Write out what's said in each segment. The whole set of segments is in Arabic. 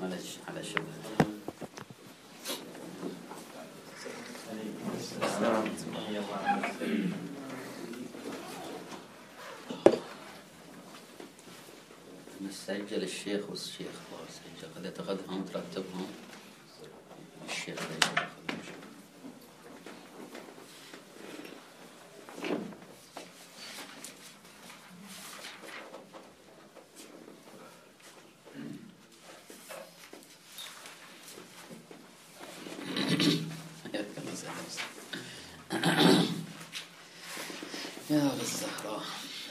على شبهة. نسجل الشيخ والشيخ الله يسجل، قد تاخذهم ترتبهم الشيخ يا الزهراء.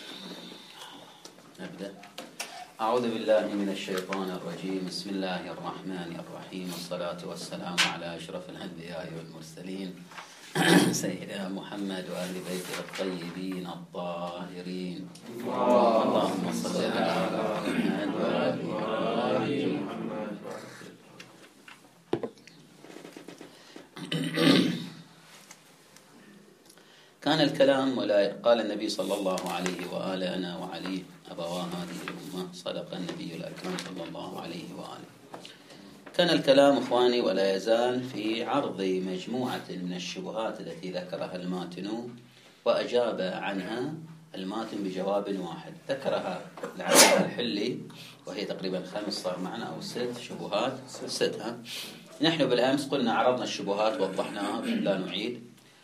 نبدأ. أعوذ بالله من الشيطان الرجيم. بسم الله الرحمن الرحيم، والصلاة والسلام على أشرف الأنبياء والمرسلين سيدنا محمد وآل بيته الطيبين الطاهرين. اللهم صل على محمد وآل محمد. كان الكلام ولا قال النبي صلى الله عليه وآله: أنا وعلي أبوا هذه الأمة. صدق النبي الأكرم صلى الله عليه وآله. كان الكلام إخواني ولا يزال في عرض مجموعة من الشبهات التي ذكرها الماتن وأجاب عنها الماتن بجواب واحد ذكرها العلامة الحلي، وهي تقريبا 5 صار معنا أو 6 شبهات. 6. نحن بالأمس قلنا عرضنا الشبهات ووضحناها لا نعيد،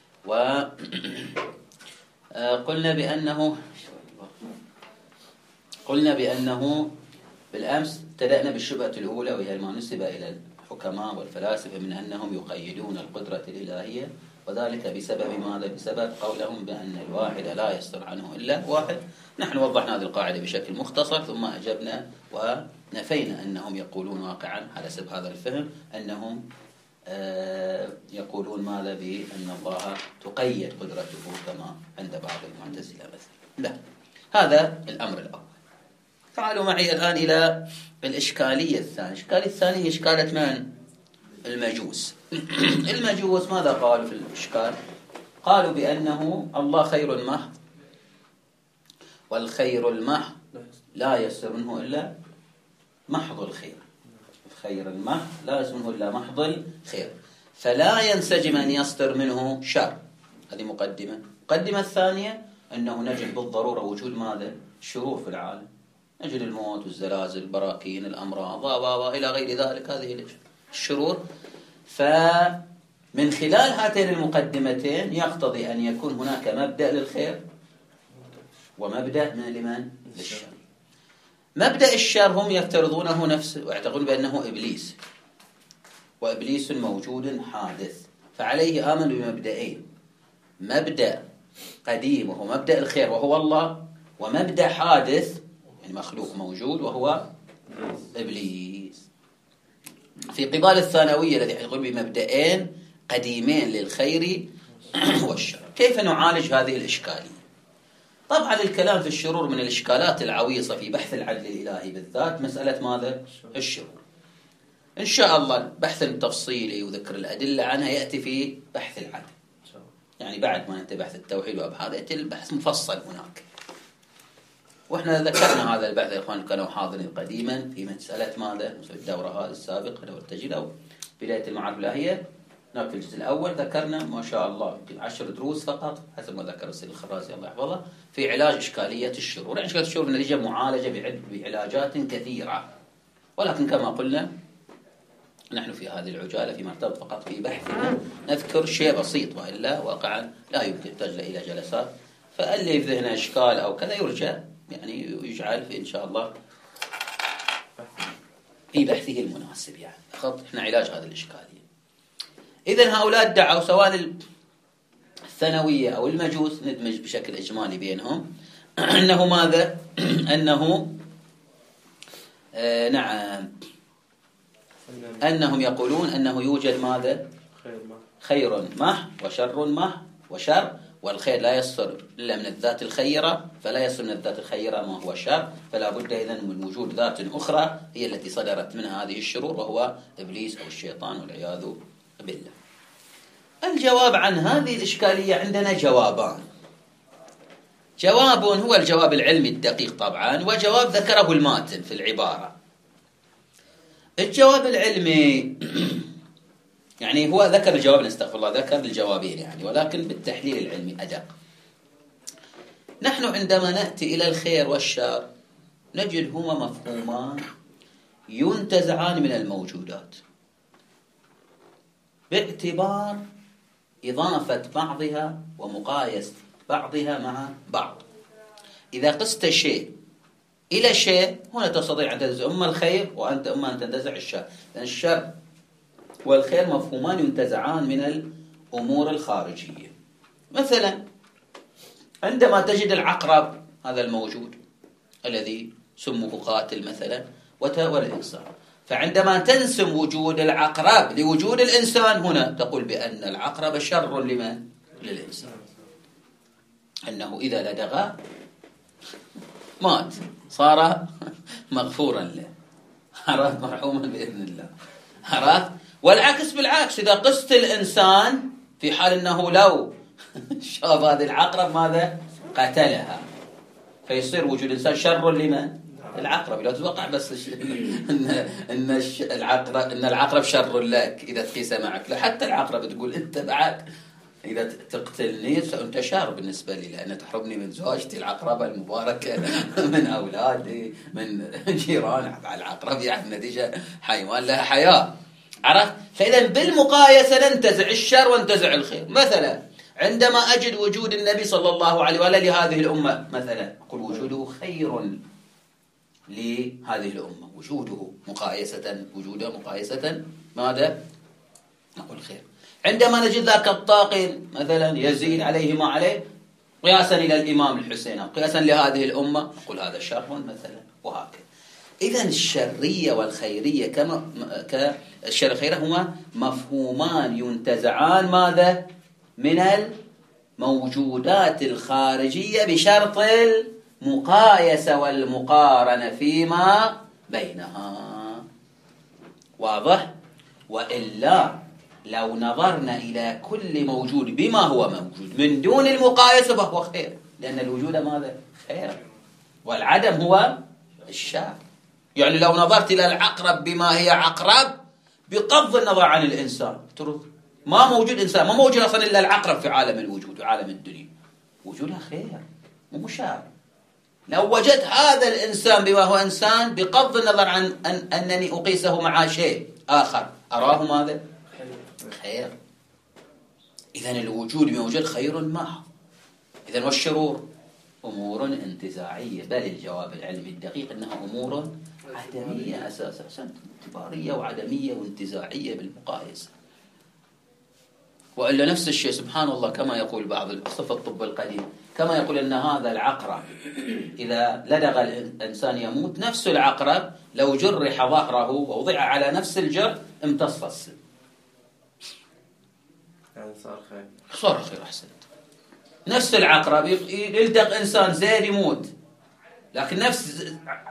قلنا بأنه بالأمس ابتدأنا بالشبهة الأولى، وهي ما نسب إلى الحكماء والفلاسفة من أنهم يقيدون القدرة الإلهية، وذلك بسبب ماذا؟ بسبب قولهم بأن الواحد لا يصدر عنه إلا واحد. نحن وضحنا هذه القاعدة بشكل مختصر، ثم أجبنا ونفينا أنهم يقولون واقعا على حسب هذا الفهم أنهم يقولون ماذا؟ بأن الله تقيد قدرته كما عند بعض المعتزلة مثلا. لا، هذا الأمر الأول. تعالوا معي الآن إلى الإشكالية الثانية. الإشكالية الثانية هي إشكالة من؟ المجوس. المجوس ماذا قالوا في الإشكال؟ قالوا بأنه الله خير محض، والخير المحض لا يصدر منه إلا محض الخير. الخير المحض لا يصدر منه إلا محض الخير، فلا ينسجم أن يصدر منه شر. هذه مقدمة. المقدمة الثانية أنه نجد بالضرورة وجود ماذا؟ شرور في العالم، نجد الموت والزلازل، البراكين، الأمراض إلى غير ذلك، هذه الشرور. فمن خلال هاتين المقدمتين يقتضي أن يكون هناك مبدأ للخير ومبدأ لمن؟ للشر. مبدأ الشر هم يفترضونه نفسه ويعتقدون بأنه إبليس، وإبليس موجود حادث، فعليه آمنوا بمبدأين: مبدأ قديم وهو مبدأ الخير وهو الله، ومبدأ حادث يعني مخلوق موجود وهو إبليس. في قبال الثانوية الذي يقول بمبدأين قديمين للخير والشر. كيف نعالج هذه الإشكالية؟ طبعا الكلام في الشرور من الإشكالات العويصة في بحث العدل الإلهي، بالذات مسألة ماذا؟ الشرور. إن شاء الله البحث التفصيلي وذكر الأدلة عنها يأتي في بحث العدل، يعني بعد ما ننتهي بحث التوحيد وأبحاث يأتي البحث مفصل هناك. وإحنا ذكرنا هذا البحث يا إخوان، كانوا حاضرين قديما في مسألة ماذا؟ في الدورة هذه السابقة، دورة التجديد أو بداية المعارف الإلهية. هناك في الجزء الأول ذكرنا ما شاء الله يمكن 10 دروس فقط حسب ما ذكر السيد الخرازي الله يحفظه في علاج إشكالية الشرور. يعني إشكالية الشرور نتيجة معالجة بعلاجات كثيرة، ولكن كما قلنا نحن في هذه العجالة في مرتبط فقط في بحثنا نذكر شيء بسيط، وإلا واقعا لا يمكن يحتاج إلى جلسات. فاللي في ذهنه إشكال أو كذا يرجع يعني يجعل في إن شاء الله في بحثه المناسب، يعني فقط إحنا علاج هذه الإشكالية. إذن هؤلاء ادعوا سواء الثانوية أو المجوس، ندمج بشكل إجمالي بينهم، أنه ماذا؟ أنه نعم، أنهم يقولون أنه يوجد ماذا؟ خير محض وشر محض وشر، والخير لا يصدر إلا من الذات الخيرة، فلا يصدر من الذات الخيرة ما هو شر، فلا بد إذن من وجود ذات أخرى هي التي صدرت منها هذه الشرور، وهو إبليس أو الشيطان والعياذ بالله. الجواب عن هذه الإشكالية عندنا جوابان. جواب هو الجواب العلمي الدقيق طبعا، وجواب ذكره الماتن في العبارة. الجواب العلمي يعني هو ذكر الجواب، نستغفر الله، ذكر الجوابين يعني، ولكن بالتحليل العلمي أدق. نحن عندما نأتي إلى الخير والشر نجد هما مفهومان ينتزعان من الموجودات باعتبار إضافة بعضها ومقايسة بعضها مع بعض. إذا قست شيء إلى شيء هنا تستطيع أن تنتزع أما الخير وأنت أما أن تنتزع الشر، لأن الشر والخير مفهومان ينتزعان من الأمور الخارجية. مثلا عندما تجد العقرب هذا الموجود الذي سمه قاتل مثلا والإنسان، فعندما تنسب وجود العقرب لوجود الإنسان هنا تقول بأن العقرب شر لمن؟ للإنسان، أنه إذا لدغ مات صار مغفورا له، عرفت، مرحوما بإذن الله، عرفت. والعكس بالعكس، إذا قست الإنسان في حال أنه لو شاف هذه العقرب ماذا؟ قتلها، فيصير وجود الإنسان شر لمن؟ العقرب. لا تتوقع بس إن العقرب شر لك إذا تقيس معك، لا، حتى العقرب تقول أنت بعد إذا تقتلني فأنت شر بالنسبة لي، لأن تحرمني من زوجتي العقربة المباركة، من أولادي، من جيران. العقرب يعني نتيجة حيوان لها حياة، عرفت. فإذا بالمقايسة ننتزع الشر وانتزع الخير. مثلا عندما أجد وجود النبي صلى الله عليه وآله لهذه الأمة مثلا، أقول وجوده خير لهذه الأمة، وجوده مقايسة ماذا؟ نقول خير. عندما نجد ذاك الطاغي مثلا يزيد عليه ما عليه قياسا إلى الإمام الحسين أو قياسا لهذه الأمة، نقول هذا شر مثلا، وهكذا. إذن الشرية والخيرية الشر والخيرية هما مفهومان ينتزعان ماذا؟ من الموجودات الخارجية بشرط المقايسة والمقارنة فيما بينها. واضح؟ وإلا لو نظرنا إلى كل موجود بما هو موجود من دون المقايسة فهو خير، لأن الوجود ماذا؟ خير، والعدم هو الشر. يعني لو نظرت إلى العقرب بما هي عقرب بغض النظر عن الإنسان، ما موجود إنسان، ما موجود أصلا إلا العقرب في عالم الوجود وعالم الدنيا، وجودها خير مو شر. لو وجدت هذا الإنسان بما هو إنسان بغض النظر عن أنني أقيسه مع شيء آخر أراه ماذا؟ خير. إذن الوجود موجود خير معه. إذن والشرور أمور انتزاعية، بل الجواب العلمي الدقيق أنها أمور عدمية أساسا، اعتبارية وعدمية وانتزاعية بالمقايسة. وإلا نفس الشيء سبحان الله كما يقول بعض صف الطب القديم، كما يقول أن هذا العقرب إذا لدغ الإنسان يموت، نفس العقرب لو جرح ظهره ووضع على نفس الجرح امتص السم، يعني صار خير. أحسنت. نفس العقرب يلدغ إنسان زين يموت، لكن نفس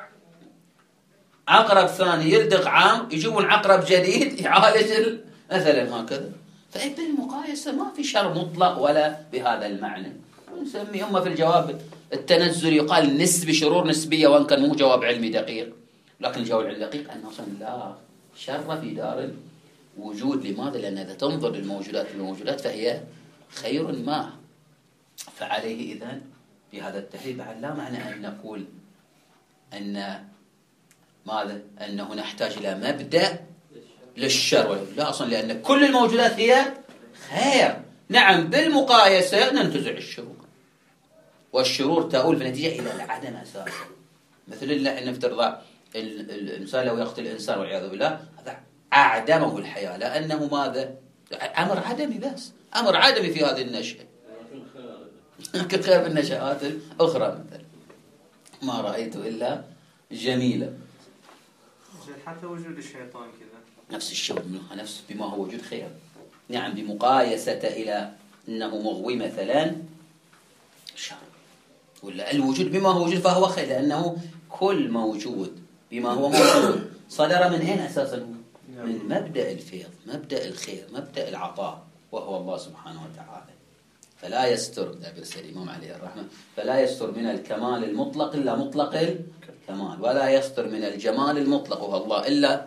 عقرب ثاني يلدغ عام يجيبون عقرب جديد يعالج مثلا، هكذا. فبالمقايسة ما في شر مطلق ولا بهذا المعنى. نسمي هم في الجواب التنزل يقال نسبي، شرور نسبية، وان كان مو جواب علمي دقيق، لكن الجواب الدقيق أنه أصلا لا شر في دار الوجود. لماذا؟ لأن إذا تنظر للموجودات فهي خير ما. فعليه إذن بهذا التحليل بعد لا معنى أن نقول أن ماذا؟ أنه نحتاج إلى مبدأ للشر، لا أصلا، لأن كل الموجودات هي خير. نعم بالمقايسة ننتزع الشرور، والشرور تؤول في النتيجة إلى العدم أساسا. مثل أن نفترض الإنسان لو يقتل الإنسان والعياذ بالله، هذا أعدمه الحياة، لأنه ماذا؟ أمر عدمي، بس أمر عدمي في هذه النشأة. لكن خير بالنشآت الأخرى مثلا ما رأيت إلا جميلة. حتى وجود الشيطان كذا نفس الشيء، نفس بما هو وجود خير. نعم بمقايسة إلى أنه مغوي مثلا شر، ولا الوجود بما هو وجود فهو خير، لأنه كل موجود بما هو موجود صدر من أين أساسا؟ من مبدأ الفيض، مبدأ الخير، مبدأ العطاء، وهو الله سبحانه وتعالى. فلا يستر، درس الإمام عليه الرحمة، فلا يستر من الكمال المطلق إلا مطلق الكمال، ولا يستر من الجمال المطلق وهو الله إلا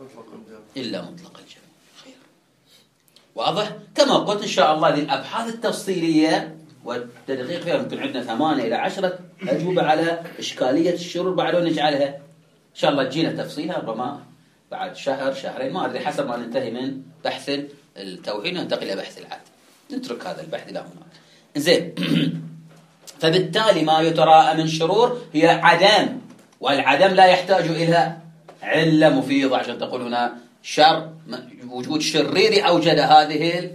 إلا مطلق الجميع. خير. واضح؟ كما قلت إن شاء الله هذه الأبحاث التفصيلية والتدقيق فيها ممكن عندنا 8 إلى 10 أجوبة على إشكالية الشرور بعد نجعلها إن شاء الله تجينا تفصيلها ربما بعد شهر شهرين ما أدري حسب ما ننتهي من بحث التوحيد ننتقل إلى بحث العادة. نترك هذا البحث إلى هنا. زين. فبالتالي ما يتراءى من شرور هي عدم، والعدم لا يحتاج إلى علة مفيضة عشان تقول هنا شر، وجود شرير أوجد هذه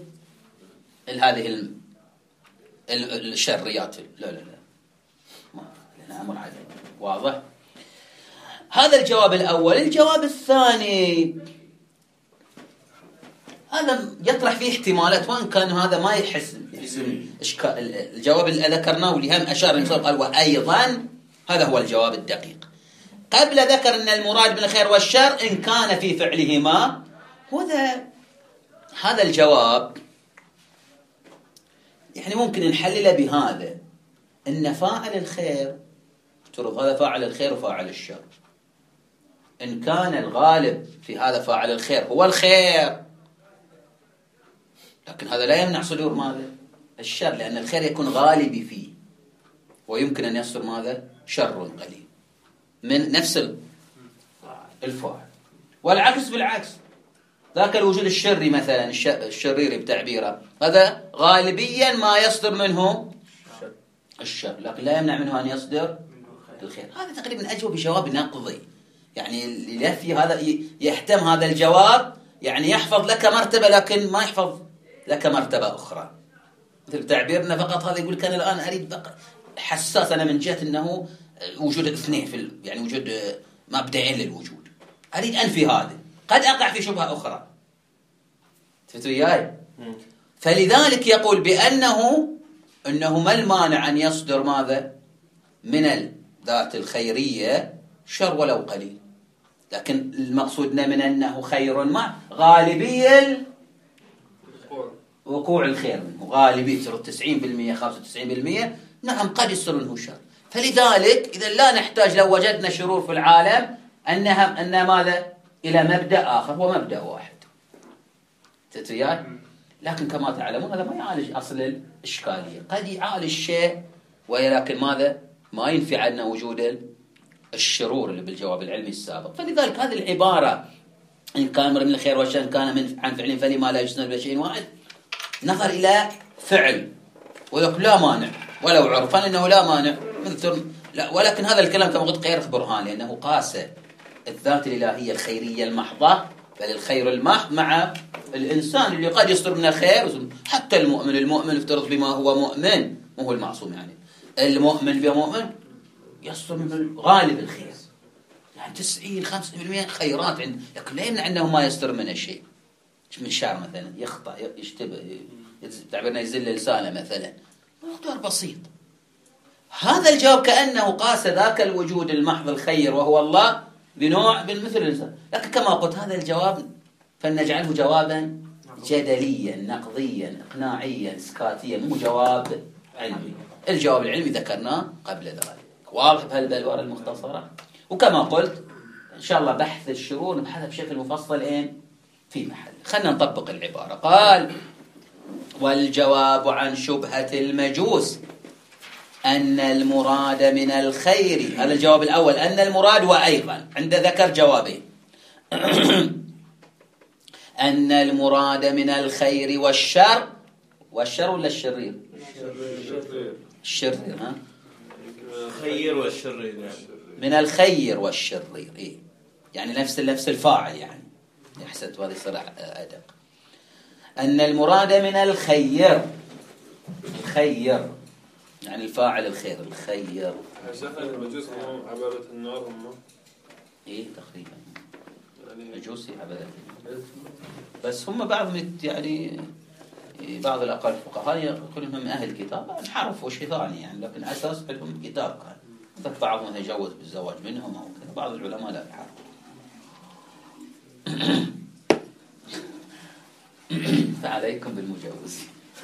الشريات. لا لأنها أمر عدم. واضح؟ هذا الجواب الأول. الجواب الثاني هذا يطرح فيه احتمالات، وان كان هذا ما يحس الجواب اللي ذكرناه واللي هم أشار المصنف قال وأيضا هذا هو الجواب الدقيق. قبل ذكر أن المراد بالخير والشر إن كان في فعلهما. هذا الجواب يعني ممكن نحلله بهذا، أن فاعل الخير افترض هذا فاعل الخير وفاعل الشر، إن كان الغالب في هذا فاعل الخير هو الخير، لكن هذا لا يمنع صدور ماذا؟ الشر، لأن الخير يكون غالبي فيه ويمكن أن يصدر ماذا؟ شر قليل من نفس الفاعل. والعكس بالعكس، ذاك الوجود الشري مثلا الشرير بتعبيره هذا غالبيا ما يصدر منه الشر، لكن لا يمنع منه أن يصدر الخير. هذا تقريبا أجوب بجواب نقضي، يعني اللي في هذا يحتم هذا الجواب يعني يحفظ لك مرتبة لكن ما يحفظ لك مرتبة أخرى. مثل تعبيرنا فقط هذا يقول كان الآن أريد بقى حساس أنا من جهة أنه وجود اثنين يعني وجود مبدئين للوجود، أريد أنفي هذا، قد أقع في شبهة أخرى. تفتوا إياي؟ فلذلك يقول بأنه ما المانع أن يصدر ماذا؟ من الذات الخيرية شر ولو قليل، لكن المقصودنا من أنه خير مع غالبية وقوع الخير منه، غالبية 90% 95% نعم قد يصير منه شر. فلذلك إذا لا نحتاج لو وجدنا شرور في العالم أن ماذا؟ إلى مبدأ آخر هو مبدأ واحد. تتوياي؟ لكن كما تعلمون هذا ما يعالج أصل الإشكالية، قد يعالج شيء ولكن ماذا؟ ما ينفي عنا وجود الشرور اللي بالجواب العلمي السابق. فلذلك هذه العبارة إن كان من الخير والشر إن كان عن فعل فلما لا يجتنب بشيء واحد، نظر إلى فعل ويقول لا مانع ولو عرفا أنه لا مانع لا، ولكن هذا الكلام كما قلت غير برهان، لأنه قاس الذات الإلهية الخيرية المحضة بل الخير المحض مع الإنسان اللي قد يصدر من الخير. حتى المؤمن افترض بما هو مؤمن وهو المعصوم، يعني المؤمن بمؤمن يصدر من غالب الخير، يعني 90-95% خيرات عنده، لكن لا يمنع أنه ما يصدر منه شيء. من شعر مثلا يخطأ يشتبه تعبيرنا يزل لسانه مثلا، موضوع بسيط. هذا الجواب كأنه قاس ذاك الوجود المحض الخير وهو الله بنوع مثل الإنسان، لكن كما قلت هذا الجواب فلنجعله جوابا جدليا نقضيا إقناعيا إسكاتيا، مو جواب علمي. الجواب العلمي ذكرناه قبل ذلك، واضح بهالبلورة المختصرة. وكما قلت إن شاء الله بحث الشرور نبحثها بشكل مفصل في محل. خلنا نطبق العبارة. قال والجواب عن شبهة المجوس أن المراد من الخير، هذا الجواب الأول، أن المراد وأيضا عند ذكر جوابين أن المراد من الخير والشر ولا الشرير؟ الشرير ها؟ الخير والشرير من الخير والشرير يعني نفس الفاعل، يعني يحسد هذا يصير أدق. أن المراد من الخير يعني الفاعل الخير الخير. شيخ المجوس هم عبادة النار هم تقريبا مجوسي عبادة، بس هم بعضهم يعني بعض الأقل الفقهاء كلهم من أهل الكتاب انحرفوا شيء ثاني يعني، لكن أساس لهم كتاب كان، بعضهم يتجوز بالزواج منهم أو كذا، بعض العلماء لا يحرفوا. فعليكم بالمجوز.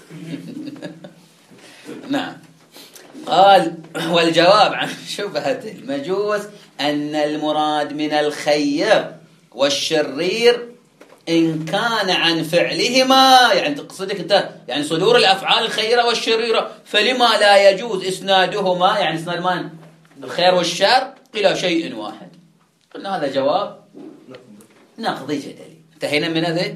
نعم. قال والجواب عن شبهة المجوس أن المراد من الخير والشرير إن كان عن فعلهما، يعني تقصدك أنت يعني صدور الأفعال الخيرة والشريرة، فلما لا يجوز إسنادهما، يعني إسناد من؟ الخير والشر إلى شيء واحد. قلنا هذا جواب نقضي جدلي. انتهينا من هذا.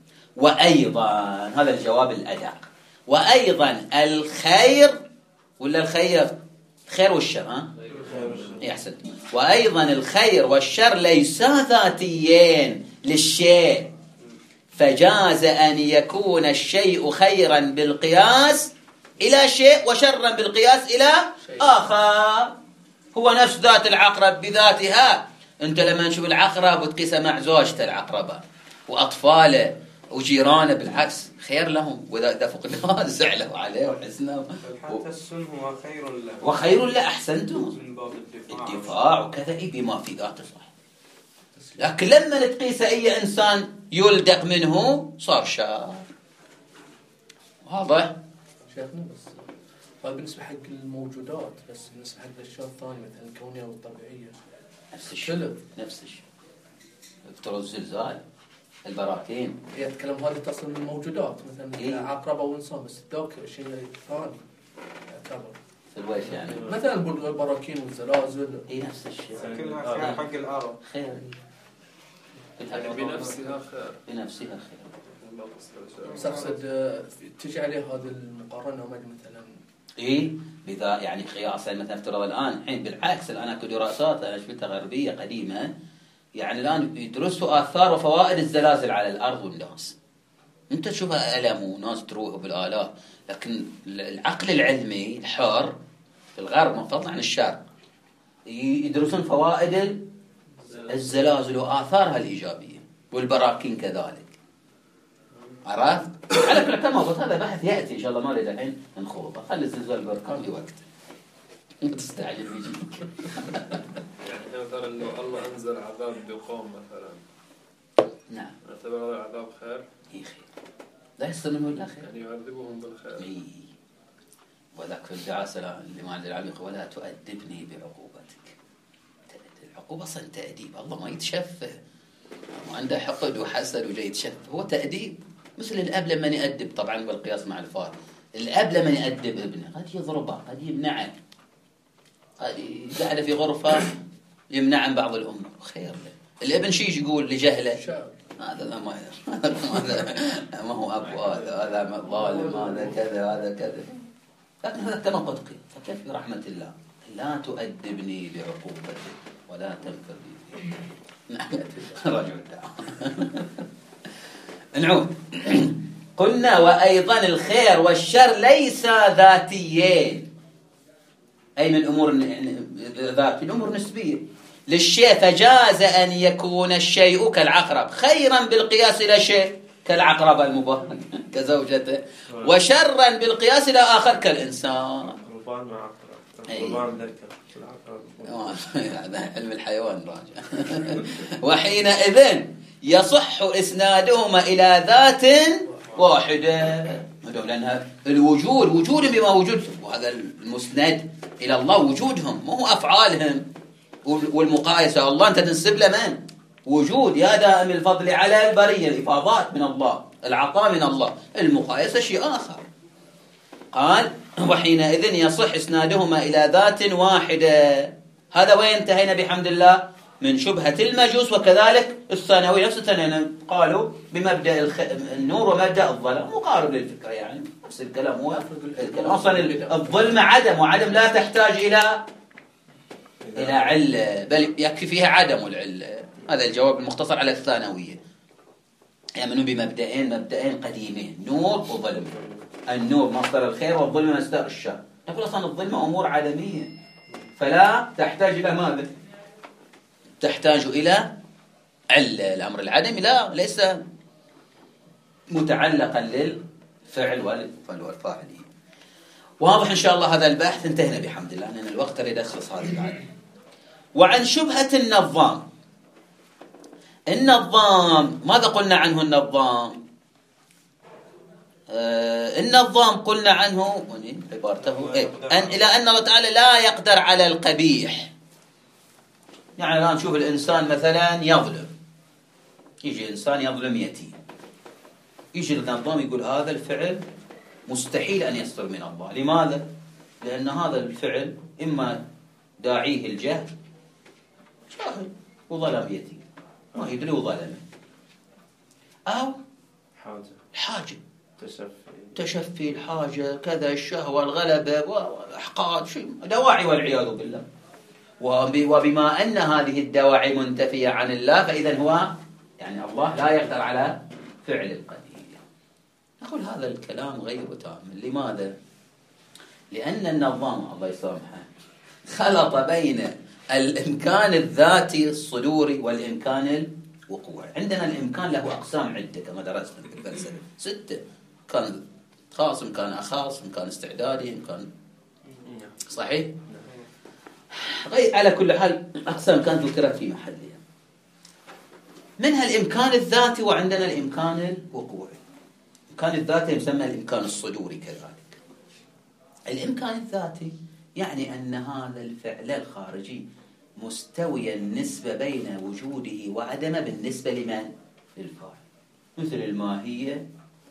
وأيضا هذا الجواب الأدق، وأيضا الخير ولا الخير والشر، ها؟ يحسن. وأيضا الخير والشر ليسا ذاتيين للشيء، فجاز أن يكون الشيء خيرا بالقياس إلى شيء وشرا بالقياس إلى آخر. هو نفس ذات العقرب بذاتها. أنت لما نشوف العقرب وتقيسها مع زوجته العقربة وأطفاله وجيرانه، بالعكس خير لهم، وإذا فقدناه زعلوا عليه وحزنوا. حتى السن هو خير له، وخير له، أحسنتم، من باب الدفاع وكذا بما في ذاته صح. لكن لما تقيس أي إنسان يلدق منه صار شر. واضح؟ شيخنا بس هذا بالنسبة حق الموجودات، بس بالنسبة حق الأشياء الثانية مثلا الكونية والطبيعية نفس الشيء. نفس الشيء. افترض الزلزال، البراكين. يتكلم هذه تصل من الموجودات مثلا عقرب أو إنسان، بس ذاك شيء ثاني يعتبر. في الويش يعني. مثلا البراكين والزلازل. نفس الشيء. كلها خير حق الأرض. خير. يعني بنفسها خير. بنفسها خير. بس أقصد تجي عليه هذه المقارنة مثلا. بذا يعني قياسا مثلا افترض الآن الحين بالعكس، الآن اكو دراسات أنا شفتها غربية قديمة، يعني الآن يدرسوا آثار وفوائد الزلازل على الأرض والناس. أنت تشوفها ألم وناس تروح بالآلاف، لكن العقل العلمي الحر في الغرب من فضل عن الشرق يدرسون فوائد الزلازل وآثارها الإيجابية والبراكين كذلك. عرفت؟ على كل اعتماد هذا بحث يأتي إن شاء الله، ما أريد الحين نخوضه، خلي الزلزال البركان لوقت. ما تستعجل يجيك. يعني مثلا لو الله أنزل عذاب بقوم مثلا، نعم، يعتبر هذا عذاب خير؟ خير، لا يصير منه إلا خير، يعني يعذبهم بالخير. وذاك في الدعاء سلام اللي مع العلم يقول ولا تؤدبني بعقوبتك. العقوبة أصلا تأديب، الله ما يتشفه، ما عنده حقد وحسد وجاي يتشفه، هو تأديب. مثل الأب لما يأدب، طبعا بالقياس مع الفار، الأب لما يأدب ابنه قد يضربه، قد يمنعه، قد يقعد في غرفة يمنع عن بعض الأمور، خير له. الابن شيء يقول لجهله هذا لا ما هو أبو، هذا ظالم، هذا كذا، هذا كذا، لكن هذا كما قد قيل. فكيف برحمة الله لا تؤدبني بعقوبتك ولا تنفر بي. نعم رجل الدعوة. نعود. قلنا وأيضا الخير والشر ليس ذاتيين، أي من أمور ذاتي، الأمور نسبية للشيء، فجاز أن يكون الشيء كالعقرب خيرا بالقياس إلى شيء كالعقرب المبارك كزوجته، وشرا بالقياس إلى آخر كالإنسان. قربان مع عقرب، قربان ذكر هذا علم الحيوان راجع. وحينئذ يصح إسنادهما إلى ذات واحدة، لأنها الوجود وجود بما وجود، وهذا المسند إلى الله وجودهم، ما هو أفعالهم. والمقايسة الله أنت تنسب له من؟ وجود، يا دائم الفضل على البرية، الإفاضات من الله، العطاء من الله، المقايسة شيء آخر. قال وحينئذ يصح إسنادهما إلى ذات واحدة. هذا وين انتهينا بحمد الله من شبهة المجوس، وكذلك الثانوي نفس الثانوي قالوا بمبدأ النور ومبدأ الظلام، مقارب للفكرة، يعني نفس الكلام. هو أصلا الظلم عدم، وعدم لا تحتاج إلى علة، بل يكفي فيها عدم العلة. هذا الجواب المختصر على الثانوية. يؤمنون بمبدأين قديمين، نور وظلم. النور مصدر الخير والظلم مصدر الشر. نقول أصلا الظلم أمور عدمية، فلا تحتاج إلى ماذا؟ تحتاج إلى علة. الأمر العدمي ليس متعلقا للفعل والفاعلين. واضح إن شاء الله هذا البحث انتهينا بحمد الله، لأن الوقت أريد أخلص هذه بعد. وعن شبهة النظام ماذا قلنا عنه؟ النظام قلنا عنه عبارته إلى أن الله تعالى لا يقدر على القبيح. يعني الآن نشوف الإنسان مثلا يظلم، يجي إنسان يظلم يتيم، يجي النظام يقول هذا الفعل مستحيل أن يصدر من الله. لماذا؟ لأن هذا الفعل إما داعيه الجهل، جاهل وظلم يتيم ما يدري وظلمه، أو حاجة تشفي الحاجة كذا، الشهوة، الغلبة، وإحقاد، شيء دواعي والعياذ بالله. وبما أن هذه الدواعي منتفية عن الله، فإذا هو يعني الله لا يقدر على فعل القدير. نقول هذا الكلام غير تام. لماذا؟ لأن النظام الله يسامحه خلط بين الإمكان الذاتي الصدوري والإمكان الوقوعي. عندنا الإمكان له أقسام عدة كما درسنا في الفلسفة 6، كان خاص، إمكان أخاص، إمكان استعدادي، إمكان صحيح. غير على كل حال أقسام كانت ذكرت في محلها، منها الإمكان الذاتي، وعندنا الإمكان الوقوعي. الإمكان الذاتي يسمى الإمكان الصدوري كذلك. الإمكان الذاتي يعني أن هذا الفعل الخارجي مستوي النسبة بين وجوده وعدمه بالنسبة لمن؟ للفاعل. مثل الماهية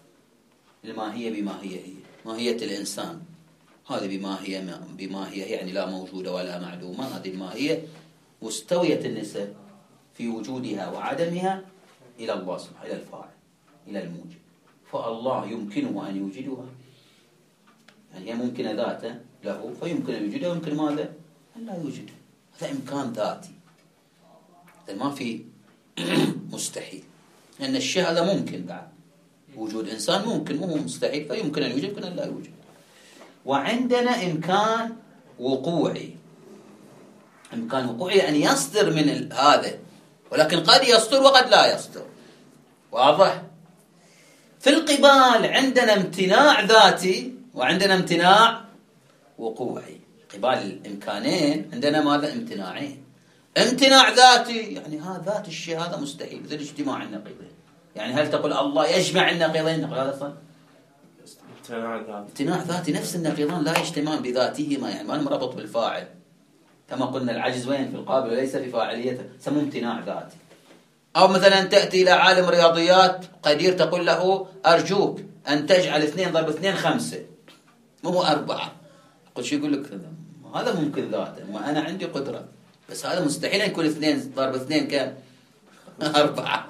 بما هي ماهية الإنسان، هذه بما هي يعني لا موجودة ولا معدومة. هذه الماهية مستوية النسب في وجودها وعدمها إلى الله سبحانه، إلى الفاعل، إلى الموجب. فالله يمكنه أن يوجدها، يعني هي ممكنة ذاته له، فيمكن أن يوجدها، ويمكن ماذا؟ أن لا يوجدها. هذا إمكان ذاتي، هذا ما في مستحيل، لأن الشيء هذا ممكن بعد وجود إنسان، ممكن مو مستحيل، فيمكن أن يوجد، يمكن أن لا يوجد. وعندنا إمكان وقوعي. إمكان وقوعي أن يصدر من هذا، ولكن قد يصدر وقد لا يصدر. واضح؟ في القبال عندنا امتناع ذاتي وعندنا امتناع وقوعي. قبال الإمكانين عندنا ماذا؟ امتناعين. امتناع ذاتي يعني هذا ذات الشيء هذا مستحيل، مثل اجتماع النقيضين. يعني هل تقول الله يجمع النقيضين؟ نقول هذا صح. امتناع ذاتي، نفس النقيضان لا يجتمعان بذاتهما، يعني ما مربط بالفاعل. كما قلنا العجز وين؟ في القابل وليس في فاعليته، سموه امتناع ذاتي. أو مثلا تأتي إلى عالم رياضيات قدير تقول له أرجوك أن تجعل 2 ضرب 2 5 مو 4. قل شو يقول لك هذا ممكن ذاته، ما أنا عندي قدرة، بس هذا مستحيل أن يكون 2 ضرب 2 كم 4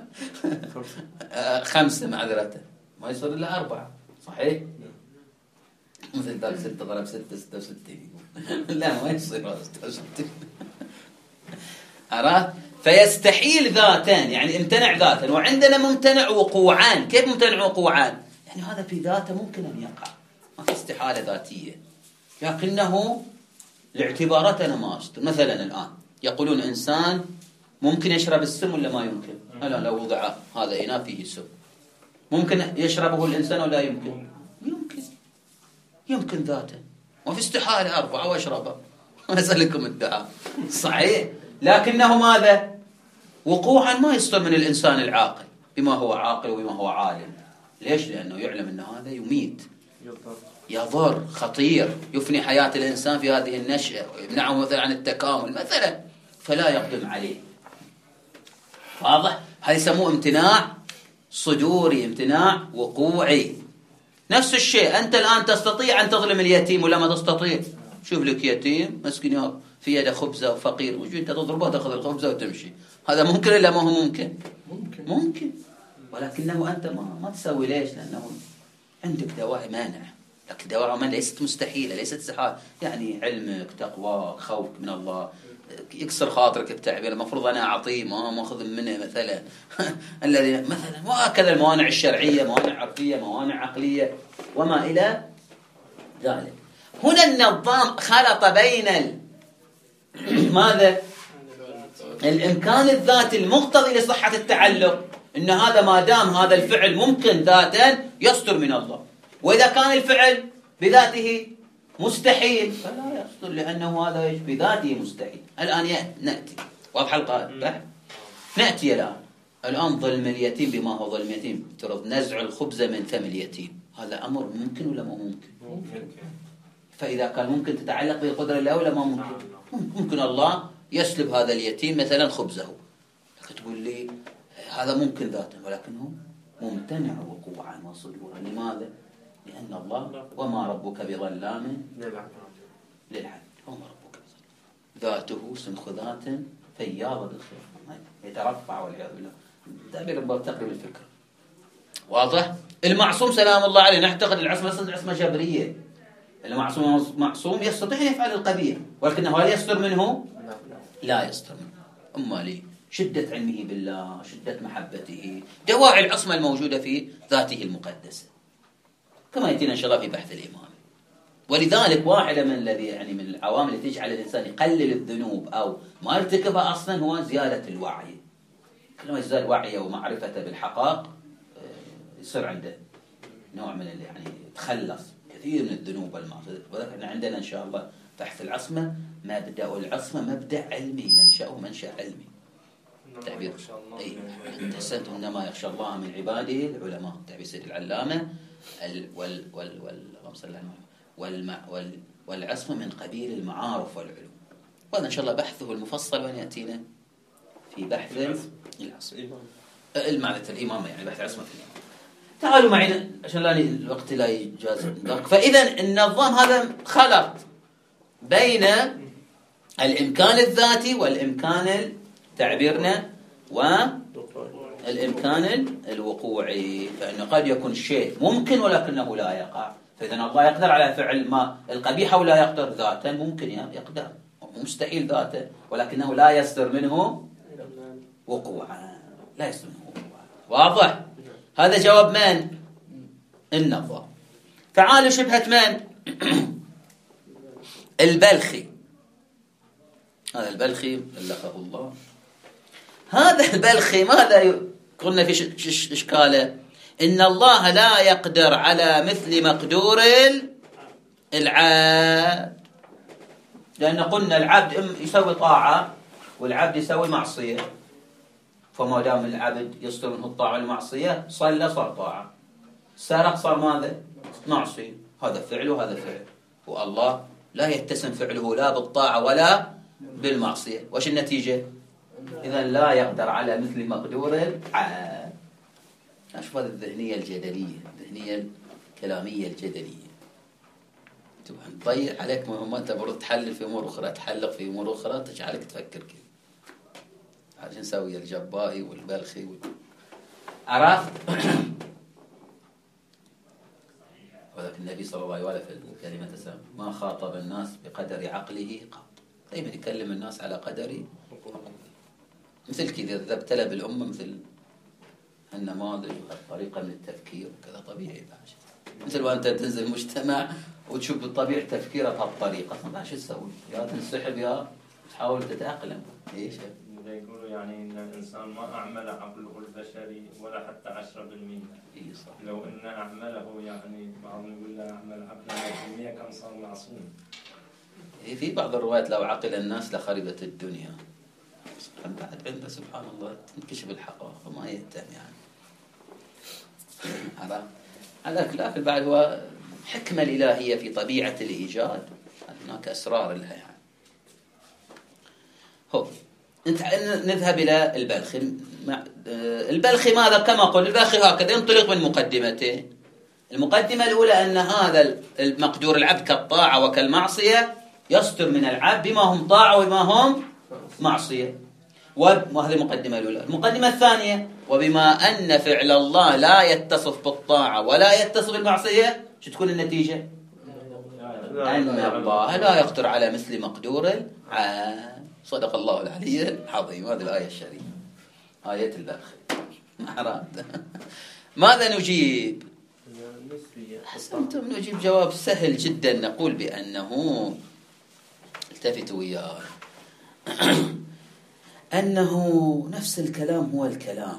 5 معذرة، ما يصير إلا 4 صحيح. مثل ذلك 6 ضرب 6 66 لا ما يصير 66 عرفت؟ فيستحيل ذاتان، يعني امتنع ذاتا. وعندنا ممتنع وقوعان. كيف ممتنع وقوعان؟ يعني هذا في ذاته ممكن أن يقع، ما في استحالة ذاتية، لكنه لاعتباراتنا ما أصدر. مثلا الآن يقولون إنسان ممكن يشرب السم ولا ما يمكن؟ ألا لو وضع هذا إناء فيه سم ممكن يشربه الإنسان ولا يمكن؟ يمكن ذاته، وفي استحالة 4 واشربه أسألكم الدعاء صحيح. لكنه ماذا؟ وقوعا ما يصدر من الإنسان العاقل بما هو عاقل وبما هو عالم. ليش؟ لأنه يعلم أن هذا يميت، يضر، خطير، يفني حياة الإنسان في هذه النشأة، ويمنعه مثلا عن التكامل مثلا، فلا يقدم عليه. واضح؟ هذا يسموه امتناع صدوري، امتناع وقوعي. نفس الشيء أنت الآن تستطيع أن تظلم اليتيم ولا ما تستطيع؟ شوف لك يتيم مسكين في يده خبزة وفقير، وجي أنت تضربه تأخذ الخبزة وتمشي. هذا ممكن ولا ما هو ممكن؟ ممكن، ولكنه أنت ما تسوي. ليش؟ لأنه عندك دواعي مانع، لكن دواعي مانع ليست مستحيلة، ليست استحالة. يعني علمك، تقواك، خوفك من الله، يكسر خاطرك التعبير، المفروض أنا أعطيه ما مأخذ منه مثلا الذي مثلا. وهكذا الموانع الشرعية، موانع عرفية، موانع عقلية وما إلى ذلك. هنا النظام خلط بين ماذا؟ الإمكان الذاتي المقتضي لصحة التعلق، إن هذا ما دام هذا الفعل ممكن ذاتا يصدر من الله، وإذا كان الفعل بذاته مستحيل فلا يصدر، لأنه هذا بذاته مستحيل. الآن نأتي واضح القاعدة. نأتي الآن ظلم اليتيم بما هو ظلم اليتيم، افترض نزع الخبز من فم اليتيم، هذا أمر ممكن ولا ما ممكن؟ فإذا كان ممكن تتعلق بالقدرة الله ولا ما ممكن؟ ممكن الله يسلب هذا اليتيم مثلا خبزه، لكن تقول لي هذا ممكن ذاته ولكنه ممتنع وقوعا وصدورا. لماذا؟ لأن الله وما ربك بظلام للعبد. وما ربك بظلام، ذاته سنخ ذات فياضة بالخير يترفع والعياذ بالله. تعبير تقريب الفكرة واضح. المعصوم سلام الله عليه نعتقد العصمة عصمة جبرية. المعصوم معصوم يستطيع أن يفعل القبيح، ولكنه هل يصدر منه؟ لا يصدر منه. أما ليه؟ شدة علمه بالله، شدة محبته، دواعي العصمة الموجودة في ذاته المقدسة، كما يأتينا إن شاء الله في بحث الإمام. ولذلك واحدة من الذي من العوامل التي تجعل الإنسان يقلل الذنوب أو ما يرتكبها أصلا هو زيادة الوعي. كلما يزداد وعيه ومعرفته بالحقائق يصير عنده نوع من يتخلص كثير من الذنوب والمعصية. وذكرنا عندنا إن شاء الله بحث العصمة، مبدأ العصمة مبدأ علمي، منشأه منشأ علمي. تعبير أحسنت، إنما يخشى الله من عباده العلماء. تعبير سيد العلامة والعصمة من قبيل المعارف والعلوم. وهذا إن شاء الله بحثه المفصل وأن يأتينا في بحث المعنى الإمامة، يعني بحث عصمة الإمامة. تعالوا معي عشان لا الوقت لا يجاز. فإذا النظام هذا خلط بين الإمكان الذاتي والإمكان تعبيرنا والإمكان الوقوعي. فإنه قد يكون الشيء ممكن ولكنه لا يقع. فإذا الله يقدر على فعل ما القبيح أو لا يقدر ذاتا، ممكن يقدر، مستحيل ذاته، ولكنه لا يصدر منه وقوعا، لا يصدر منه وقوعا. واضح؟ هذا جواب من؟ النظام. تعالوا شبهة من؟ البلخي. هذا البلخي بلغه الله. هذا البلخي ماذا قلنا في إشكاله؟ إن الله لا يقدر على مثل مقدور العبد، لأن قلنا العبد يسوي طاعة والعبد يسوي معصية، فما دام العبد يصدر منه الطاعة والمعصية، صلى صار طاعة، سرق صار ماذا؟ معصية. هذا فعل وهذا فعل، والله لا يتسم فعله لا بالطاعة ولا بالمعصية. وش النتيجة؟ إذا لا يقدر على مثل مقدور العبد. أشوف هذه الذهنية الجدلية، الذهنية الكلامية الجدلية تضيع عليك مهمات. أنت برضو تحلل في أمور أخرى، تحلق في أمور أخرى تجعلك تفكر كيف. عشان نسوي الجبائي والبلخي عرفت؟ ولكن النبي صلى الله عليه وسلم في الكلمة السابقة ما خاطب الناس بقدر عقله قط، دائما يكلم الناس على قدر مثل كذا. إذا ابتلى بالأمة مثل النماذج والطريقة من التفكير وكذا طبيعي. مثل وأنت تنزل مجتمع وتشوف بطبيعة تفكيره بهالطريقة، ما شو تسوي؟ يا تنسحب يا تحاول تتأقلم. إيش؟ يقولوا يعني إن الإنسان ما أعمل عقله البشري ولا حتى 10%. إيه صح. لو إن أعمله يعني بعضهم يقول لا أعمل عقله 100% كان صار معصوم. إيه في بعض الروايات لو عقل الناس لخربت الدنيا. بعد عنده سبحان الله تنكشف الحقائق وما يهتم يعني. هذا لكن بعد هو حكمة الإلهية في طبيعة الإيجاد، هناك أسرار لها يعني. هو نذهب إلى البلخي. البلخي ماذا؟ كما قلت البلخي هكذا ينطلق من مقدمتين. المقدمة الأولى أن هذا المقدور العبد كالطاعة وكالمعصية يصدر من العبد بما هم طاعة وبما هم معصية، وهذه المقدمة الأولى. المقدمة الثانية وبما أن فعل الله لا يتصف بالطاعة ولا يتصف بالمعصية، شو تكون النتيجة؟ أن الله لا يقدر على مثل مقدور العبد. صدق الله العلي العظيم. هذه الآية الشريفة، آية البلخ. ماذا نجيب؟ أحسنتم، نجيب جواب سهل جدا. نقول بأنه التفتوا وياي أنه نفس الكلام هو الكلام.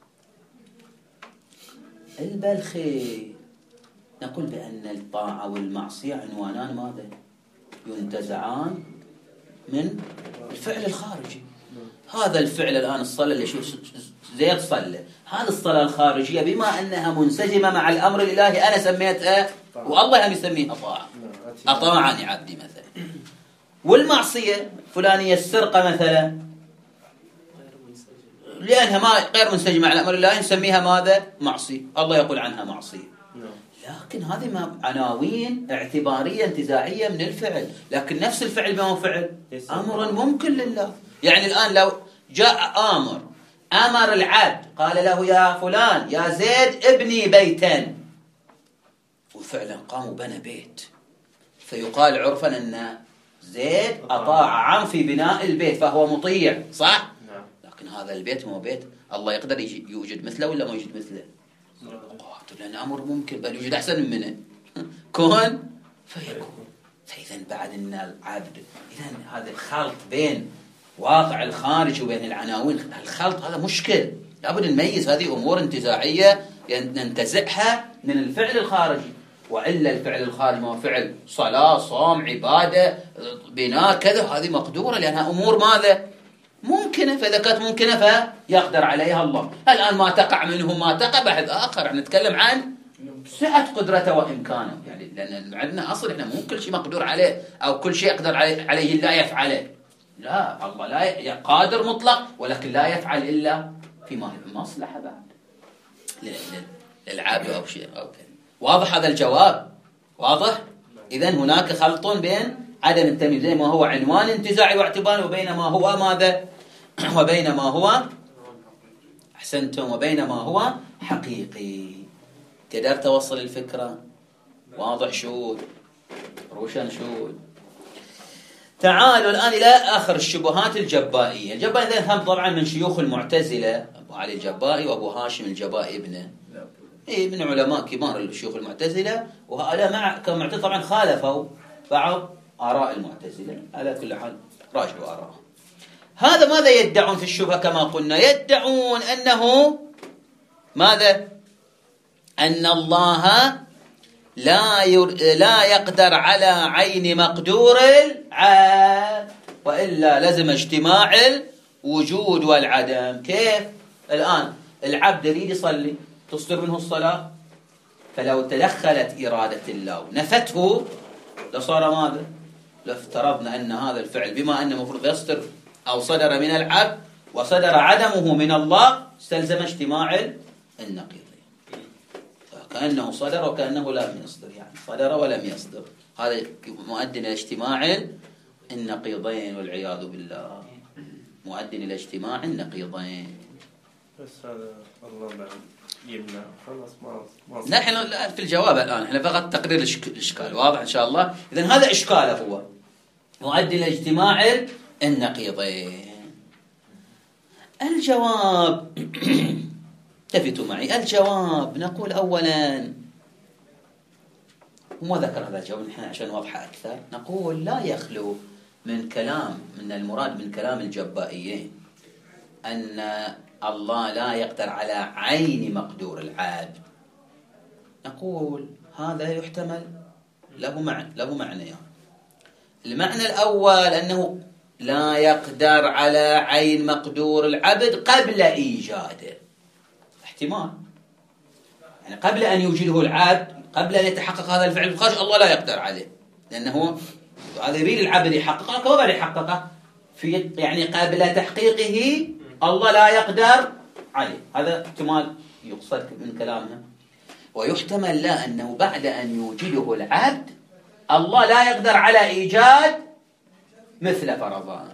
البلخي نقول بأن الطاعة والمعصية عنوانان ماذا؟ ينتزعان من الفعل الخارجي. هذا الفعل الآن الصلاة اللي شوف زيد صلى، هذه الصلاة الخارجية بما أنها منسجمة مع الأمر الإلهي أنا سميتها، والله هم يسميها طاعة. أطاعني عبدي مثلا. والمعصية فلانية السرقة مثلا لأنها ما غير منسجمة على أمر الله نسميها ماذا؟ معصية. الله يقول عنها معصية. لكن هذه ما عناوين اعتبارية انتزاعية من الفعل، لكن نفس الفعل ما هو فعل أمر ممكن لله. يعني الآن لو جاء أمر العبد قال له يا فلان يا زيد ابني بيتا، وفعلا قام وبنى بيت، فيقال عرفا أن زيد أطاع عم في بناء البيت فهو مطيع، صح؟ لكن هذا البيت هو بيت الله يقدر يوجد مثله ولا ما يوجد مثله؟ لأن أمر ممكن، بل يوجد أحسن منه. كون فيكون. فإذا بعد أن العبد، إذا هذا الخلط بين واقع الخارج وبين العناوين، الخلط هذا مشكل، لابد نميز هذه أمور انتزاعية ننتزعها من الفعل الخارجي. وإلا الفعل الخارجي ما هو فعل صلاة صوم عبادة بناء كذا، هذه مقدورة لأنها أمور ماذا؟ ممكنة. فإذا كانت ممكنة فيقدر عليها الله. الآن ما تقع منه ما تقع بحث آخر، نتكلم عن سعة قدرته وإمكانه. يعني لأن عندنا أصل إحنا مو كل شيء مقدور عليه أو كل شيء يقدر عليه لا يفعله. لا، الله لا قادر مطلق، ولكن لا يفعل إلا فيما هو مصلحة بعد للعبد أو شيء أو كذا. واضح هذا الجواب؟ واضح؟ إذن هناك خلط بين عدم التمييز بين ما هو عنوان انتزاعي واعتباري وبين ما هو ماذا؟ وبين ما هو أحسنتم، وبين ما هو حقيقي. قدرت توصل الفكرة؟ واضح شو روشن شو. تعالوا الآن إلى آخر الشبهات الجبائية. الجبائي هم طبعا من شيوخ المعتزلة، أبو علي الجبائي وأبو هاشم الجبائي ابنه، من علماء كبار الشيوخ المعتزلة. وهؤلاء مع كمعتزلة طبعا خالفوا بعض آراء المعتزلة. على كل حال راجعوا آراءهم. هذا ماذا يدعون في الشبهة؟ كما قلنا يدعون أنه ماذا؟ أن الله لا يقدر على عين مقدور العبد، وإلا لزم اجتماع الوجود والعدم. كيف؟ الآن العبد يريد يصلي، تصدر منه الصلاة، فلو تدخلت إرادة الله ونفته لصار ماذا؟ لافترضنا أن هذا الفعل بما أنه مفروض يصدر أو صدر من العبد وصدر عدمه من الله استلزم اجتماع النقيضين، كأنه صدر وكأنه لم يصدر، يعني صدر ولم يصدر. هذا مؤدي إلى اجتماع النقيضين والعياذ بالله، مؤدي إلى اجتماع النقيضين. بس هذا الله بعد يمنع خلاص ما نحن في الجواب الآن احنا فقط تقرير الإشكال. واضح إن شاء الله. إذن هذا إشكاله هو مؤدي إلى اجتماع النقيضين. الجواب التفتوا معي. الجواب نقول أولا، وما ذكر هذا الجواب نحن عشان نوضحه أكثر، نقول لا يخلو من كلام من المراد من كلام الجبائيين أن الله لا يقدر على عين مقدور العبد. نقول هذا يحتمل له معنيان. المعنى الأول أنه لا يقدر على عين مقدور العبد قبل إيجاده، احتمال، يعني قبل أن يوجده العبد، قبل أن يتحقق هذا الفعل الخارج الله لا يقدر عليه، لأنه هذا يريد العبد يحققه كما بعد يحققه في، يعني قبل تحقيقه الله لا يقدر عليه. هذا احتمال يقصد من كلامها. ويحتمل لا أنه بعد أن يوجده العبد الله لا يقدر على إيجاد مثل فرضان،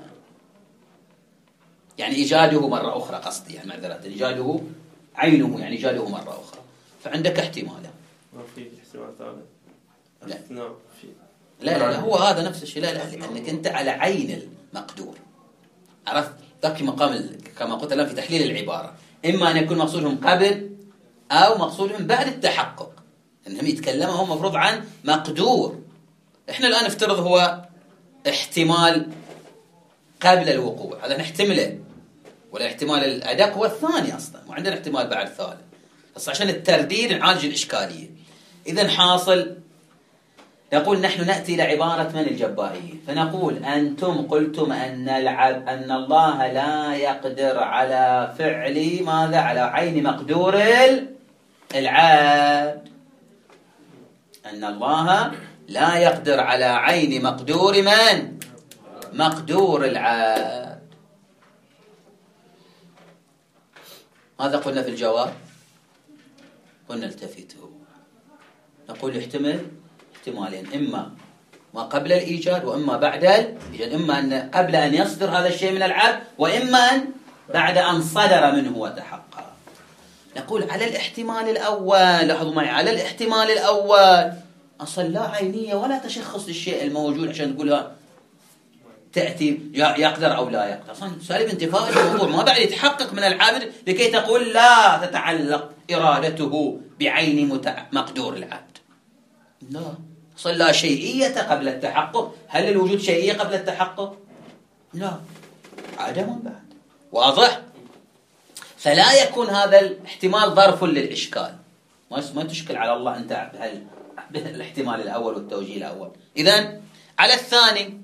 يعني إيجاده مرة أخرى، قصدي يعني معذرة، إيجاده عينه، يعني إيجاده مرة أخرى. فعندك احتمال. ما في احتمال ثالث؟ لا. لا هو هذا نفس الشيء. لا لأنك أنت على عين المقدور، عرفت؟ ذاك مقام كما قلت الآن في تحليل العبارة، إما أن يكون مقصودهم قبل أو مقصودهم بعد التحقق، إنهم يتكلموا هم مفروض عن مقدور. إحنا الآن افترض هو احتمال قبل الوقوع، هذا نحتمله، ولا احتمال الأدق هو الثاني أصلا، وعندنا احتمال بعد الثالث، بس عشان الترديد نعالج الإشكالية. إذن حاصل نقول نحن نأتي إلى عبارة من الجبائية، فنقول أنتم قلتم أن الله لا يقدر على فعل ماذا؟ على عين مقدور العبد. أن الله لا يقدر على عين مقدور من؟ مقدور العبد. ماذا قلنا في الجواب؟ قلنا التفتوا، نقول يحتمل احتمالين، إما ما قبل الإيجاد وإما بعد الإيجاد، إما أن قبل أن يصدر هذا الشيء من العبد وإما أن بعد أن صدر منه وتحقق. نقول على الاحتمال الأول، لاحظوا معي، على الاحتمال الأول أصلا لا عينية ولا تشخص للشيء الموجود عشان تقولها تأتي يقدر أو لا يقدر، أصلا سالب انتفاء الموضوع، ما بعد يتحقق من العبد لكي تقول لا تتعلق إرادته بعين مقدور العبد. لا، أصلا لا شيئية قبل التحقق. هل الوجود شيئية قبل التحقق؟ لا، عدم بعد. واضح؟ فلا يكون هذا الاحتمال ظرف للإشكال، ما تشكل على الله أنت بالاحتمال الأول والتوجيه الأول. إذن على الثاني،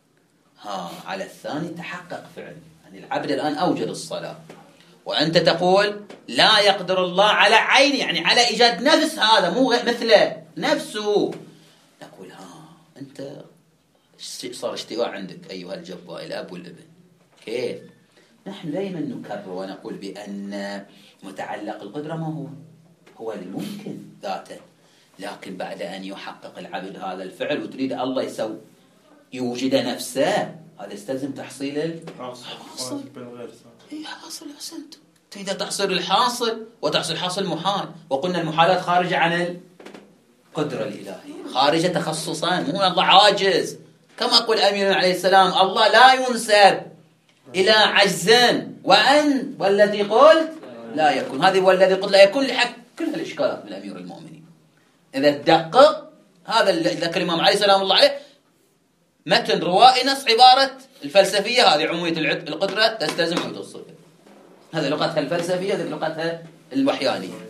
على الثاني تحقق فعل، يعني العبد الآن أوجد الصلاة وأنت تقول لا يقدر الله على عين، يعني على إيجاد نفس هذا، مو مثله نفسه. نقول أنت صار اشتواء عندك أيها الجبار الأب والابن. كيف؟ نحن دائما نكرر ونقول بأن متعلق القدرة ما هو الممكن ذاته، لكن بعد أن يحقق العبد هذا الفعل وتريد الله يسوي يوجد نفسه، هذا يستلزم تحصيل الحاصل. حاصل، أحسنت. إذا تحصيل الحاصل وتحصيل حاصل محال، وقلنا المحالات خارجة عن القدرة الإلهية، خارجة تخصصان، مو الله عاجز. كما قال أمين عليه السلام الله لا ينسب إلى عجز، والذي قلت لا يكون، هذه والذي قلت لا يكون لحق كل الإشكالات من أمير المؤمنين. إذا تدقق هذا ذكر الإمام علي سلام الله عليه متن روائي نص عبارة الفلسفية، هذه عمومية القدرة تستلزم عمومية الصفة، هذه لغتها الفلسفية، هذه لغتها الوحيانية.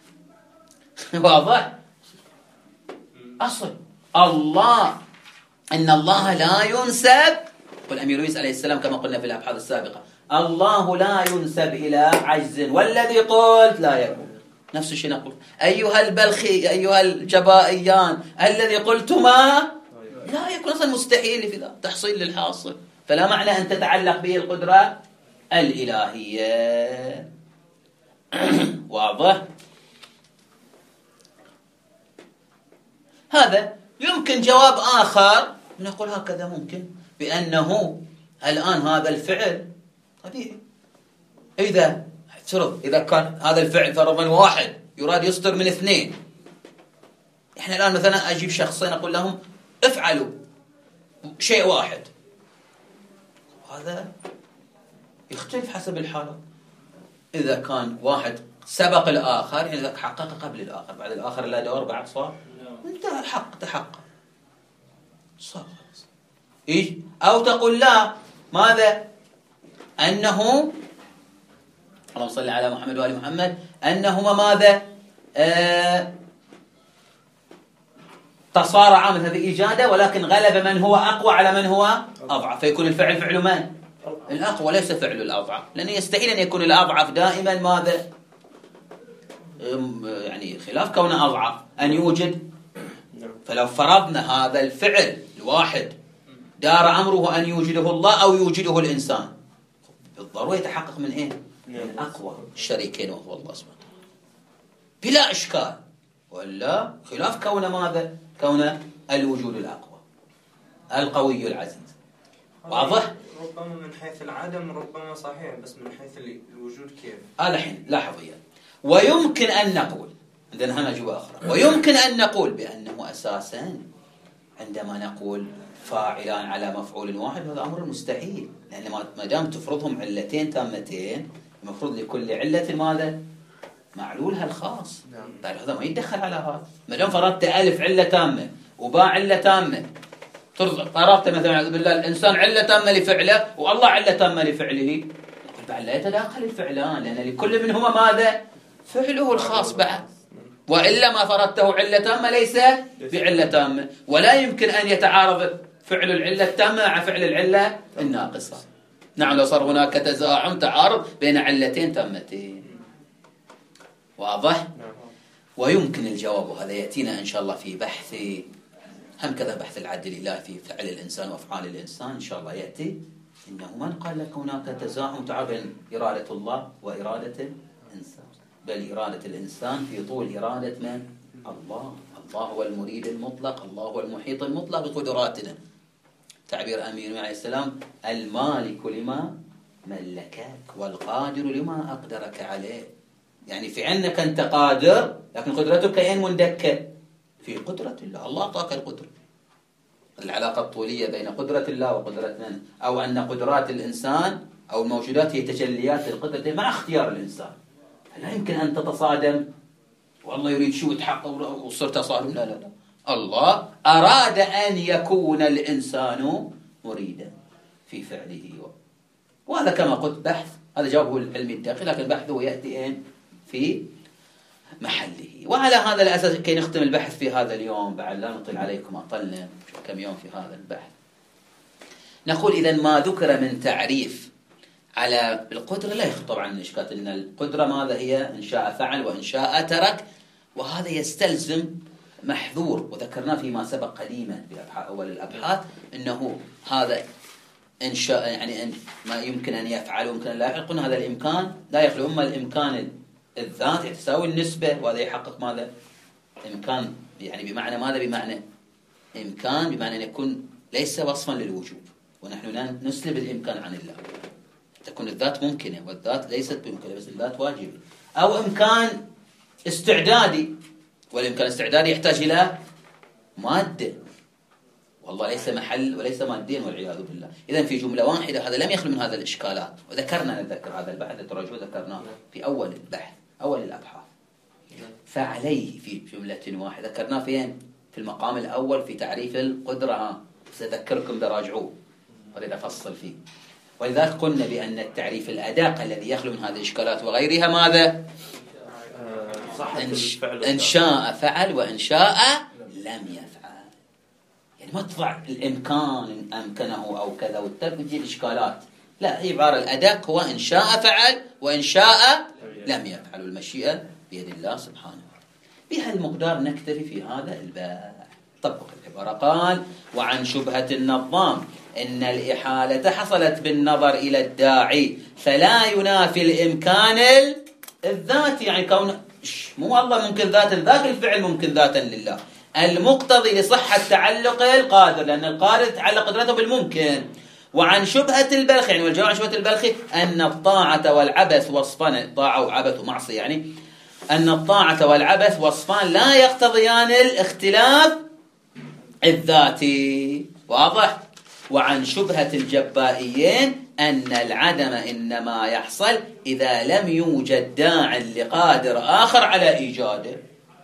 واضح؟ أصل الله إن الله لا ينسب، قل أمير يونس عليه السلام كما قلنا في الأبحاث السابقة، الله لا ينسب إلى عجز، والذي قلت لا يكون. نفس الشيء نقول أيها البلخي أيها الجبائيان الذي قلتما لا يكون، أصلا مستحيل في ذا تحصيل للحاصل، فلا معنى أن تتعلق به القدرة الإلهية. واضح؟ هذا يمكن جواب آخر، نقول هكذا ممكن بأنه الآن هذا الفعل طبيعي، إذا كان هذا الفعل فرضا واحد يراد يصدر من اثنين، إحنا الآن مثلا أجيب شخصين أقول لهم افعلوا شيء واحد، هذا يختلف حسب الحالة. إذا كان واحد سبق الآخر، يعني إذا حقق قبل الآخر، بعد الآخر لا دور، بعد صار انتهى الحق تحقق صار. أو تقول لا، ماذا؟ أنه اللهم صل على محمد وآل محمد، أنهما ماذا؟ تصارعا مثل بإيجاده، ولكن غلب من هو أقوى على من هو أضعف، فيكون الفعل فعل من؟ الأقوى، ليس فعل الأضعف، لأنه يستحيل أن يكون الأضعف دائما ماذا؟ يعني خلاف كونه أضعف أن يوجد. فلو فرضنا هذا الفعل الواحد دار أمره أن يوجده الله أو يوجده الإنسان، بالضرورة يتحقق من إيه؟ من أقوى الشريكين وهو الله سبحانه وتعالى بلا إشكال، ولا خلاف كون ماذا؟ كون الوجود الأقوى القوي العزيز. واضح؟ ربما من حيث العدم ربما صحيح، بس من حيث الوجود كيف؟ الحين لاحظ يا، ويمكن أن نقول عندنا هنا جوة أخرى، ويمكن أن نقول بأنه أساسا عندما نقول فاعلان على مفعول واحد هذا أمر مستحيل، لأن ما دام تفرضهم علتين تامتين المفروض لكل علة ماذا؟ معلولها الخاص. طيب هذا ما يتدخل على هذا، ما دام فرضت ألف علة تامة وباء علة تامة، فرضت مثلا بالله الإنسان علة تامة لفعله والله علة تامة لفعله، نقول بعد لا يتداخل الفعلان، لأن لكل منهما ماذا؟ فعله الخاص بعد، وإلا ما فرضته علة تامة ليس بعلة تامة، ولا يمكن أن يتعارض فعل العلة التامة مع فعل العلة الناقصة. نعم، لو صار هناك تزاحم تعارض بين علتين تامتين. واضح؟ ويمكن الجواب، وهذا يأتينا إن شاء الله في بحث هم كذا بحث العدل الإلهي في فعل الإنسان وأفعال الإنسان إن شاء الله يأتي، إنه من قال لك هناك تزاحم تعارض بين إرادة الله وإرادة الإنسان، بل إرادة الإنسان في طول إرادة من؟ الله. الله هو المريد المطلق، الله هو المحيط المطلق بقدراتنا. تعبير أمين عليه السلام: المالك لما ملكك والقادر لما أقدرك عليه. يعني في علمك أنت قادر، لكن قدرتك أين مندكة؟ في قدرة الله. الله أعطاك القدرة. العلاقة الطولية بين قدرة الله وقدرة من؟ أو أن قدرات الإنسان أو الموجودات هي تجليات القدرة مع اختيار الإنسان. لا يمكن أن تتصادم والله يريد شو يتحقق وصرت أصادم. لا لا لا، الله أراد أن يكون الإنسان مريدا في فعله. وهذا كما قلت بحث، هذا جوابه العلمي الدقيق، لكن بحثه يأتي في محله. وعلى هذا الأساس كي نختم البحث في هذا اليوم، بعد لا نطيل عليكم، أطلنا كم يوم في هذا البحث، نقول إذن ما ذكر من تعريف على القدرة لا يخطر عن الإشكال، أن القدرة ماذا هي؟ إن شاء فعل وإن شاء ترك، وهذا يستلزم محذور، وذكرناه فيما سبق قديما في أول الأبحاث، أنه هذا إن شاء يعني أن ما يمكن أن يفعل ويمكن أن لا يفعل. قلنا هذا الإمكان لا يخلو إما الإمكان الذات تساوي النسبة، وهذا يحقق ماذا؟ إمكان يعني بمعنى ماذا؟ بمعنى إمكان بمعنى أن يكون ليس وصفا للوجوب، ونحن نسلب الإمكان عن الله. تكون الذات ممكنة والذات ليست بممكنة، بس الذات واجبة. أو إمكان استعدادي، والإمكان الاستعدادي يحتاج إلى مادة، والله ليس محل وليس مادين والعياذ بالله. إذن في جملة واحدة هذا لم يخلو من هذا الإشكالات، وذكرنا نتذكر هذا البحث الترجو ذكرناه في أول البحث أول الأبحاث. فعليه في جملة واحدة ذكرناه فين؟ في المقام الأول في تعريف القدرة، سأذكركم براجعوه أريد أفصل فيه. ولذلك قلنا بأن التعريف الأدق الذي يخلو من هذه الإشكالات وغيرها ماذا؟ إن شاء فعل وإن شاء لم يفعل. يعني ما تضع الإمكان إن أمكنه أو كذا والترك تجي الإشكالات، لا، هي عبارة الأدق هو إن شاء فعل وإن شاء لم يفعل، والمشيئة بيد الله سبحانه. بهالمقدار نكتفي في هذا الباب. طبق العبارة. قال: وعن شبهة النظام إن الإحالة حصلت بالنظر إلى الداعي فلا ينافي الإمكان الذاتي. يعني كون مو الله ممكن ذات ذاك الفعل ممكن ذاتا لله، المقتضي لصحة تعلق القادر، لأن القادر تعلق قدرته بالممكن. وعن شبهة البلخ، يعني والجواب عن شبهة البلخ أن الطاعة والعبث وصفان، طاعة وعبث ومعصية، يعني أن الطاعة والعبث وصفان لا يقتضيان الاختلاف الذاتي. واضح؟ وعن شبهة الجبائيين أن العدم إنما يحصل إذا لم يوجد داع لقادر آخر على إيجاده.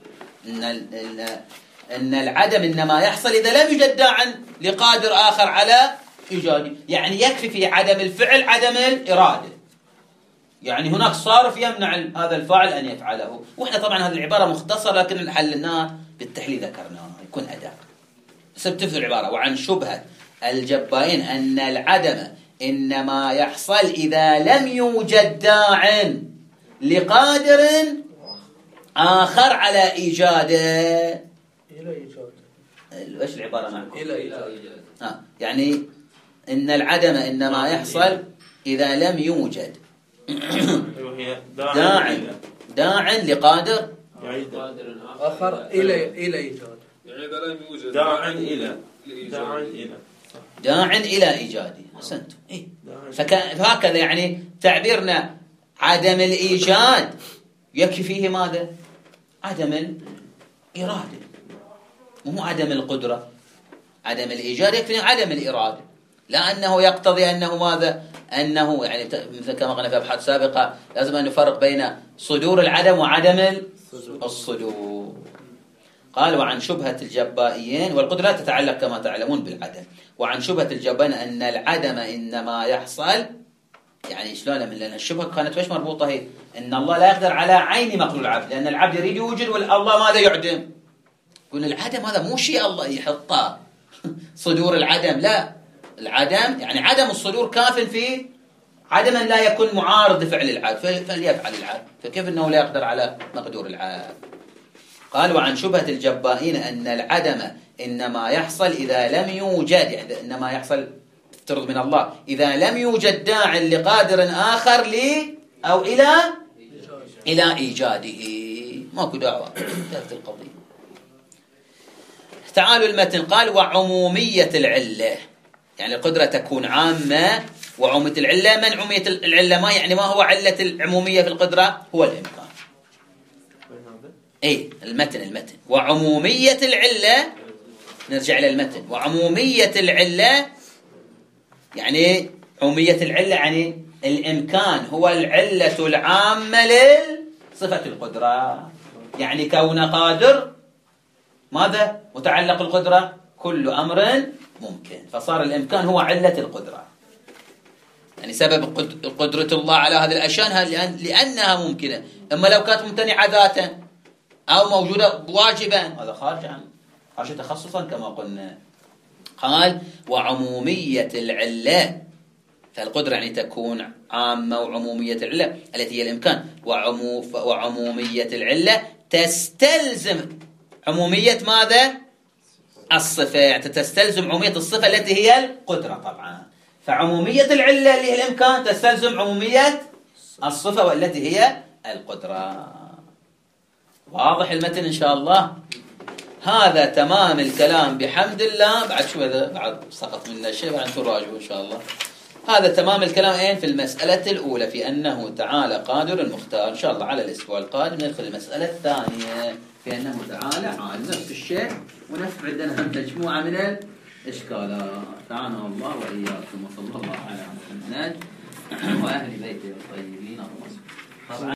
أن العدم إنما يحصل إذا لم يوجد داع لقادر آخر على إيجاده. يعني يكفي في عدم الفعل عدم الإرادة، يعني هناك صارف يمنع هذا الفاعل أن يفعله. وإحنا طبعا هذه العبارة مختصرة لكن حللناها بالتحليل ذكرناها يكون أداء. سبتفت العبارة: وعن شبهة الجبائين أن العدم إنما يحصل إذا لم يوجد داع لقادر آخر على إيجاده. إلى إيجاده. إيش العبارة معكم؟ إلى إيجاده. يعني إن العدم إنما يحصل إذا لم يوجد داع لقادر آخر إلى إيجاده. يعني إذا لم يوجد داع إلى إيجاده. أحسنتم. إيه؟ فهكذا يعني تعبيرنا عدم الإيجاد يكفي فيه ماذا؟ عدم الإرادة، مو عدم القدرة. عدم الإيجاد يكفي عدم الإرادة، لأنه يقتضي أنه ماذا؟ أنه يعني مثل كما قلنا في أبحاث سابقة لازم أن نفرق بين صدور العدم وعدم الصدور. قال: وعن شبهة الجبائيين، والقدرة تتعلق كما تعلمون بالعدم. وعن شبهة الجبائيين أن العدم إنما يحصل، يعني شلون؟ لأن الشبهة كانت وش مربوطة هي؟ أن الله لا يقدر على عين مقلول العبد، لأن العبد يريد يوجد والله ماذا يعدم؟ يقول العدم هذا مو شيء الله يحطه صدور العدم، لا، العدم يعني عدم الصدور كاف في عدم أن لا يكون معارض لفعل العبد فليفعل العبد، فكيف أنه لا يقدر على مقدور العبد؟ قال: وعن شبهة الجبائين أن العدم إنما يحصل إذا لم يوجد، يعني إنما يحصل افترض من الله إذا لم يوجد داع لقادر آخر أو إلى إلى إيجاده. ماكو دعوة، انتهت القضية. تعالوا المتن قال وعمومية العلة، يعني القدرة تكون عامة وعمومية العلة. من عمومية العلة؟ ما يعني ما هو علة العمومية في القدرة؟ هو الإمكان. اي المتن وعمومية العلة، نرجع إلى المتن. وعمومية العلة يعني عمومية العلة يعني الإمكان هو العلة العامة لصفة القدرة. يعني كون قادر ماذا؟ متعلق القدرة كل أمر ممكن، فصار الإمكان هو علة القدرة. يعني سبب قدرة الله على هذه الأشياء لأنها ممكنة. أما لو كانت ممتنعة ذاتا أو موجودة واجبا هذا خارج تخصصا كما قلنا. قال وعمومية العلة، فالقدرة يعني تكون عامة، وعمومية العلة التي هي الإمكان، وعمومية العلة تستلزم عمومية ماذا؟ الصفة. يعني تستلزم عمومية الصفة التي هي القدرة طبعا. فعمومية العلة اللي هي الإمكان تستلزم عمومية الصفة والتي هي القدرة. واضح المتن إن شاء الله؟ هذا تمام الكلام بحمد الله. بعد شو هذا؟ بعد سقط منا شيء، بعد نراجعه إن شاء الله. هذا تمام الكلام في المسألة الأولى في أنه تعالى قادر المختار. إن شاء الله على الأسبوع القادم ندخل المسألة الثانية في أنه تعالى عالم، نفس الشيء ونفس عندنا مجموعة من الإشكالات. تعالى الله وإياكم، وصلى الله على محمد وأهل بيته الطيبين.